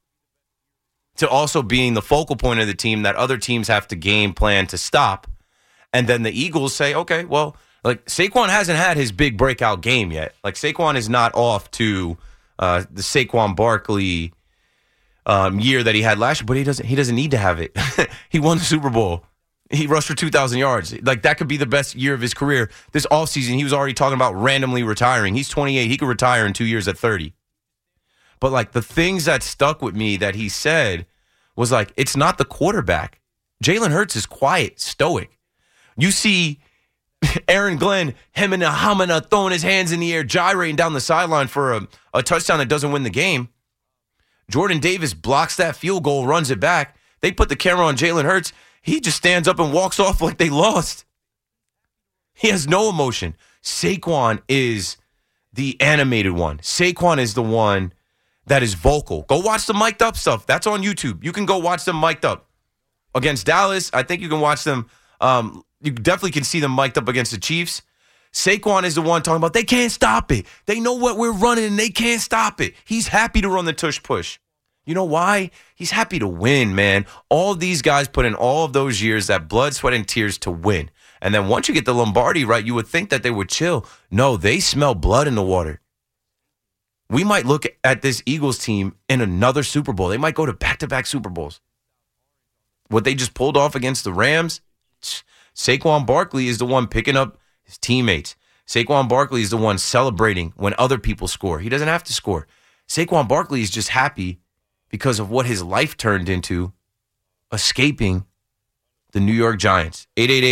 to also being the focal point of the team that other teams have to game plan to stop. And then the Eagles say, okay, well, like Saquon hasn't had his big breakout game yet. Like Saquon is not off to the Saquon Barkley year that he had last year, but he doesn't need to have it. He won the Super Bowl. He rushed for 2,000 yards. Like, that could be the best year of his career. This offseason, he was already talking about randomly retiring. He's 28. He could retire in 2 years at 30. But, like, the things that stuck with me that he said was, like, it's not the quarterback. Jalen Hurts is quiet, stoic. You see Aaron Glenn, him and Hamana throwing his hands in the air, gyrating down the sideline for a touchdown that doesn't win the game. Jordan Davis blocks that field goal, runs it back. They put the camera on Jalen Hurts. He just stands up and walks off like they lost. He has no emotion. Saquon is the animated one. Saquon is the one that is vocal. Go watch the mic'd up stuff. That's on YouTube. You can go watch them mic'd up. Against Dallas, I think you can watch them. You definitely can see them mic'd up against the Chiefs. Saquon is the one talking about they can't stop it. They know what we're running and they can't stop it. He's happy to run the tush push. You know why? He's happy to win, man. All these guys put in all of those years, that blood, sweat, and tears to win. And then once you get the Lombardi right, you would think that they would chill. No, they smell blood in the water. We might look at this Eagles team in another Super Bowl. They might go to back-to-back Super Bowls. What they just pulled off against the Rams, Saquon Barkley is the one picking up his teammates. Saquon Barkley is the one celebrating when other people score. He doesn't have to score. Saquon Barkley is just happy because of what his life turned into, escaping the New York Giants.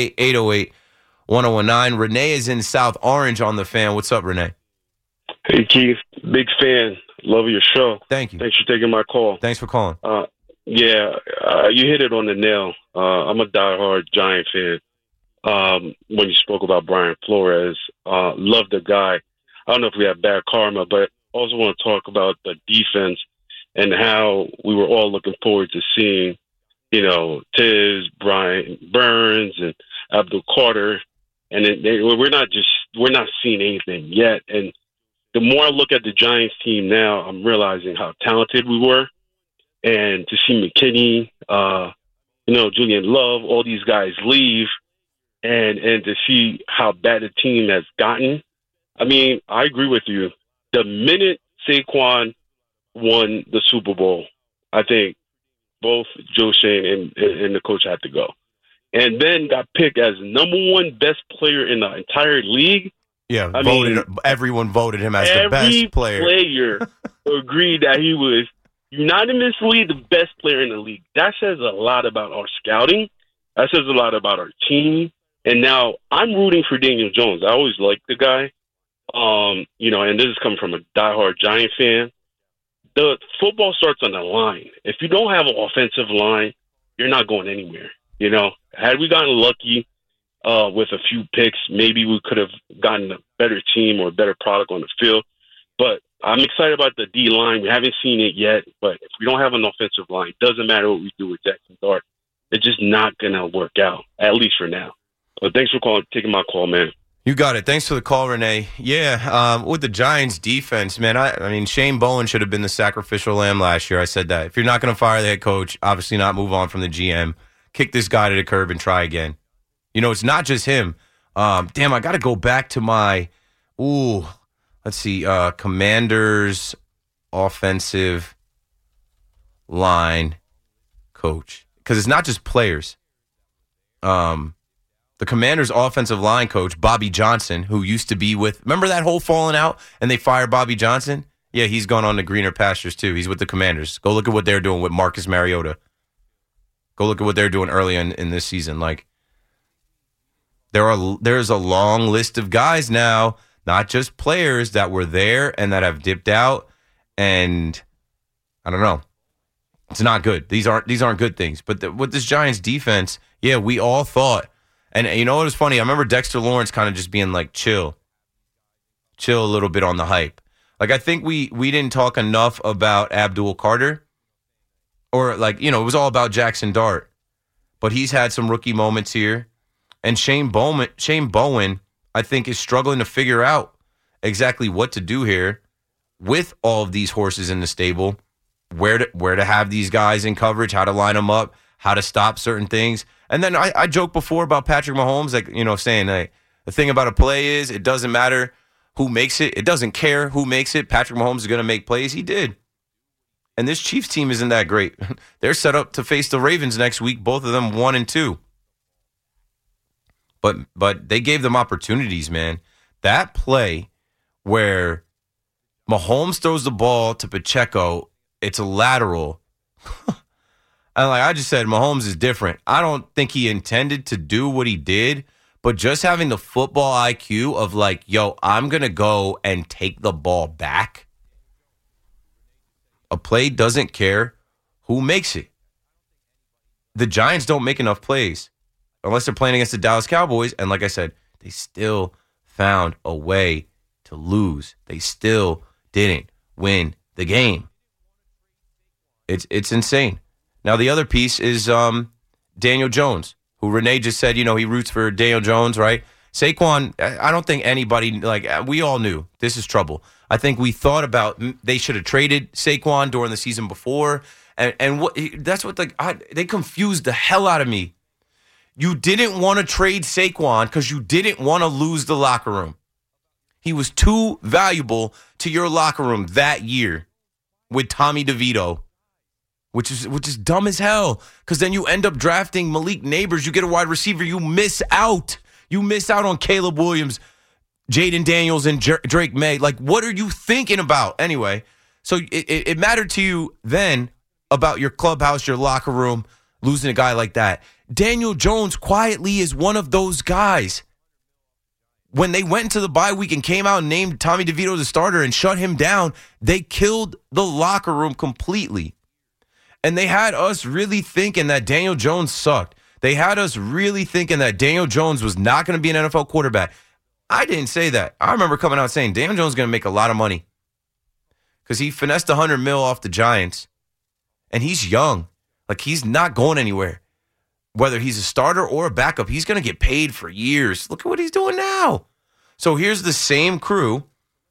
888-808-1019. Renee is in South Orange on the Fan. What's up, Renee? Hey, Keith. Big fan. Love your show. Thank you. Thanks for taking my call. Thanks for calling. You hit it on the nail. I'm a diehard Giant fan. When you spoke about Brian Flores, love the guy. I don't know if we have bad karma, but also want to talk about the defense and how we were all looking forward to seeing, Tiz, Brian Burns, and Abdul Carter, and we're not seeing anything yet. And the more I look at the Giants team now, I'm realizing how talented we were, and to see McKinney, Julian Love, all these guys leave, and to see how bad the team has gotten. I mean, I agree with you. The minute Saquon won the Super Bowl, I think both Joe Schoen and the coach had to go. And then got picked as number one best player in the entire league. Yeah, everyone voted him as the best player. Every player agreed that he was unanimously the best player in the league. That says a lot about our scouting. That says a lot about our team. And now I'm rooting for Daniel Jones. I always liked the guy. And this is coming from a diehard Giant fan. The football starts on the line. If you don't have an offensive line, you're not going anywhere. Had we gotten lucky with a few picks, maybe we could have gotten a better team or a better product on the field. But I'm excited about the D-line. We haven't seen it yet, but if we don't have an offensive line, it doesn't matter what we do with Jackson Dart. It's just not going to work out, at least for now. But thanks for taking my call, man. You got it. Thanks for the call, Renee. Yeah, with the Giants defense, man, I mean, Shane Bowen should have been the sacrificial lamb last year. I said that. If you're not going to fire the head coach, obviously not move on from the GM. Kick this guy to the curb and try again. You know, it's not just him. Damn, I got to go back to my, let's see, Commanders offensive line coach. Because it's not just players. The Commanders' offensive line coach, Bobby Johnson, who used to be with, remember that whole falling out and they fired Bobby Johnson? Yeah, he's gone on to greener pastures too. He's with the Commanders. Go look at what they're doing with Marcus Mariota. Go look at what they're doing early in this season. Like, there's a long list of guys now, not just players that were there and that have dipped out. And I don't know. It's not good. These aren't good things. But with this Giants defense, yeah, we all thought. And you know what was funny? I remember Dexter Lawrence kind of just being like, chill a little bit on the hype. Like, I think we didn't talk enough about Abdul Carter, or like, you know, it was all about Jackson Dart. But he's had some rookie moments here. And Shane Bowen, I think, is struggling to figure out exactly what to do here with all of these horses in the stable, where to have these guys in coverage, how to line them up, how to stop certain things. And then I joked before about Patrick Mahomes, like, you know, saying, like, the thing about a play is it doesn't matter who makes it. It doesn't care who makes it. Patrick Mahomes is going to make plays. He did. And this Chiefs team isn't that great. They're set up to face the Ravens next week, both of them 1-2. But they gave them opportunities, man. That play where Mahomes throws the ball to Pacheco, it's a lateral. And like I just said, Mahomes is different. I don't think he intended to do what he did, but just having the football IQ of like, yo, I'm going to go and take the ball back. A play doesn't care who makes it. The Giants don't make enough plays unless they're playing against the Dallas Cowboys. And like I said, they still found a way to lose. They still didn't win the game. It's insane. Now, the other piece is Daniel Jones, who Renee just said, you know, he roots for Daniel Jones, right? Saquon, I don't think anybody, like, we all knew this is trouble. I think we thought about they should have traded Saquon during the season before. And that's what they confused the hell out of me. You didn't want to trade Saquon because you didn't want to lose the locker room. He was too valuable to your locker room that year with Tommy DeVito. Which is dumb as hell, because then you end up drafting Malik Neighbors. You get a wide receiver. You miss out. You miss out on Caleb Williams, Jaden Daniels, and Drake May. Like, what are you thinking about? Anyway, so it mattered to you then about your clubhouse, your locker room, losing a guy like that. Daniel Jones quietly is one of those guys. When they went into the bye week and came out and named Tommy DeVito the starter and shut him down, they killed the locker room completely. And they had us really thinking that Daniel Jones sucked. They had us really thinking that Daniel Jones was not going to be an NFL quarterback. I didn't say that. I remember coming out saying Daniel Jones is going to make a lot of money because he finessed $100 million off the Giants. And he's young. Like, he's not going anywhere. Whether he's a starter or a backup, he's going to get paid for years. Look at what he's doing now. So here's the same crew.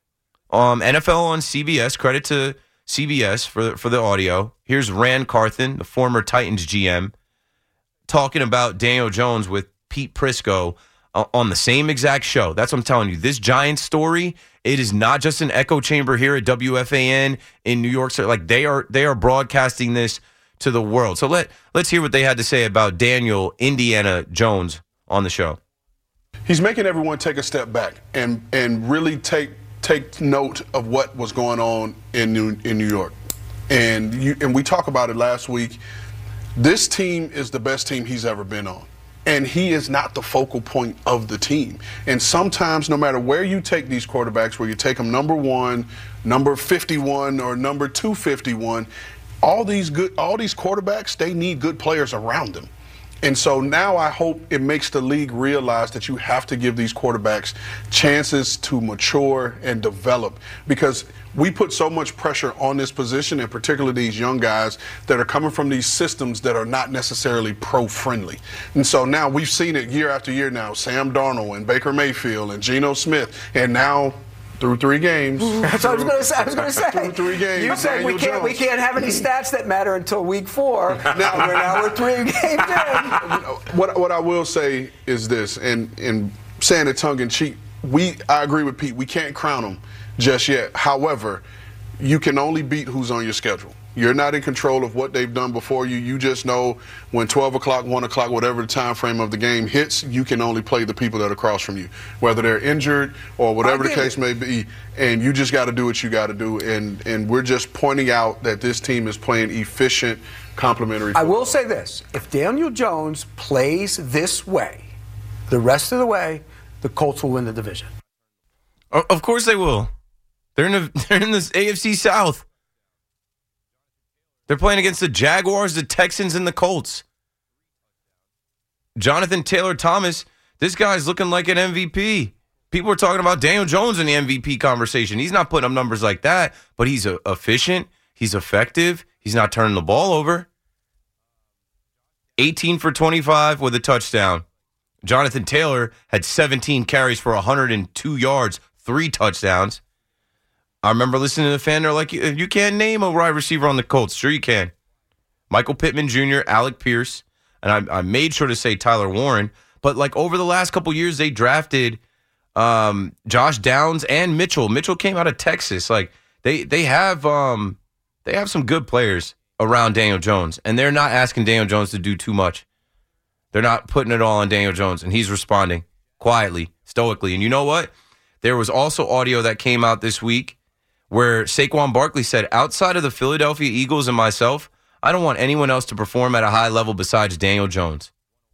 NFL on CBS. Credit to CBS for the audio. Here's Rand Carthen, the former Titans GM, talking about Daniel Jones with Pete Prisco on the same exact show. That's what I'm telling you. This Giants story, it is not just an echo chamber here at WFAN in New York. So, like, they are broadcasting this to the world. So let's hear what they had to say about Daniel Indiana Jones on the show. He's making everyone take a step back and really take note of what was going on in New York. And we talked about it last week. This team is the best team he's ever been on. And he is not the focal point of the team. And sometimes, no matter where you take these quarterbacks, where you take them number 1, number 51, or number 251, all these quarterbacks, they need good players around them. And so now I hope it makes the league realize that you have to give these quarterbacks chances to mature and develop, because we put so much pressure on this position, and particularly these young guys that are coming from these systems that are not necessarily pro-friendly. And so now we've seen it year after year now, Sam Darnold and Baker Mayfield and Geno Smith, and now through 3 games. That's what I was going to say. Through 3 games. You said we can't have any stats that matter until week 4. Now we're 3 games in. What I will say is this, and saying it tongue in cheek, I agree with Pete. We can't crown them just yet. However, you can only beat who's on your schedule. You're not in control of what they've done before you. You just know when 12 o'clock, 1 o'clock, whatever the time frame of the game hits, you can only play the people that are across from you, whether they're injured or whatever the case may be. And you just got to do what you got to do. And we're just pointing out that this team is playing efficient, complementary football. I will say this. If Daniel Jones plays this way, the rest of the way, the Colts will win the division. Of course they will. They're in the AFC South. They're playing against the Jaguars, the Texans, and the Colts. Jonathan Taylor Thomas, this guy's looking like an MVP. People are talking about Daniel Jones in the MVP conversation. He's not putting up numbers like that, but he's efficient. He's effective. He's not turning the ball over. 18 for 25 with a touchdown. Jonathan Taylor had 17 carries for 102 yards, 3 touchdowns. I remember listening to the fan. They're like, you can't name a wide receiver on the Colts. Sure you can. Michael Pittman Jr., Alec Pierce, and I made sure to say Tyler Warren. But like over the last couple years, they drafted Josh Downs and Mitchell. Mitchell came out of Texas. Like they have some good players around Daniel Jones, and they're not asking Daniel Jones to do too much. They're not putting it all on Daniel Jones, and he's responding quietly, stoically. And you know what? There was also audio that came out this week where Saquon Barkley said, outside of the Philadelphia Eagles and myself, I don't want anyone else to perform at a high level besides Daniel Jones.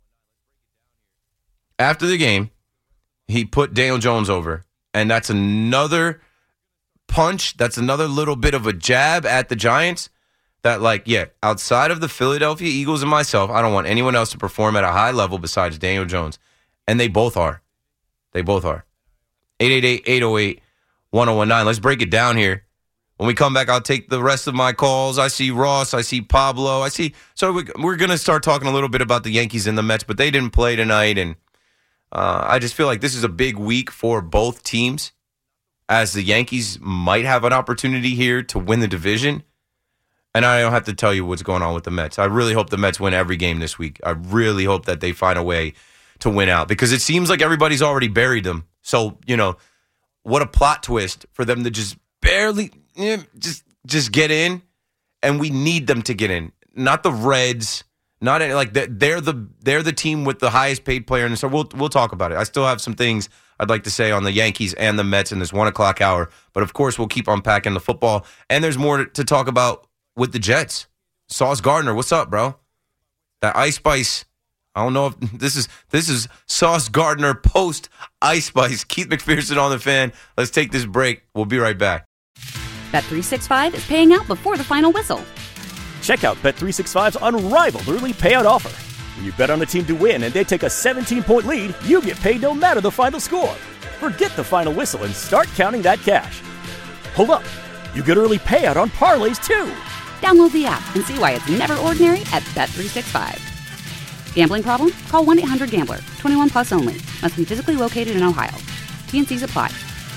After the game, he put Daniel Jones over, and that's another punch. That's another little bit of a jab at the Giants that, like, yeah, outside of the Philadelphia Eagles and myself, I don't want anyone else to perform at a high level besides Daniel Jones. And they both are. They both are. 888-808-1019. Let's break it down here. When we come back, I'll take the rest of my calls. I see Ross. I see Pablo. So we're going to start talking a little bit about the Yankees and the Mets, but they didn't play tonight. And I just feel like this is a big week for both teams, as the Yankees might have an opportunity here to win the division. And I don't have to tell you what's going on with the Mets. I really hope the Mets win every game this week. I really hope that they find a way to win out, because it seems like everybody's already buried them. So, what a plot twist for them to just barely just get in, and we need them to get in. Not the Reds, not any, like they're the team with the highest paid player, and so we'll talk about it. I still have some things I'd like to say on the Yankees and the Mets in this 1 o'clock hour, but of course we'll keep unpacking the football, and there's more to talk about with the Jets. Sauce Gardner, what's up, bro? That Ice Spice. I don't know if this is Sauce Gardner post Ice Spice. Keith McPherson on the Fan. Let's take this break. We'll be right back. Bet365 is paying out before the final whistle. Check out Bet365's unrivaled early payout offer. When you bet on a team to win and they take a 17-point lead, you get paid no matter the final score. Forget the final whistle and start counting that cash. Hold up. You get early payout on parlays, too. Download the app and see why it's never ordinary at Bet365. Gambling problem? Call 1-800-GAMBLER. 21 plus only. Must be physically located in Ohio. T&Cs apply.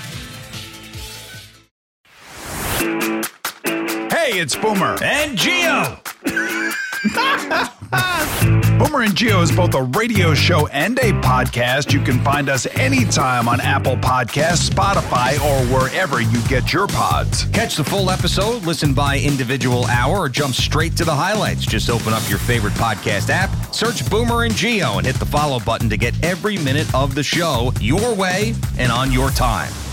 Hey, it's Boomer and Gio. Boomer and Gio is both a radio show and a podcast. You can find us anytime on Apple Podcasts, Spotify, or wherever you get your pods. Catch the full episode, listen by individual hour, or jump straight to the highlights. Just open up your favorite podcast app, search Boomer and Gio, and hit the follow button to get every minute of the show your way and on your time.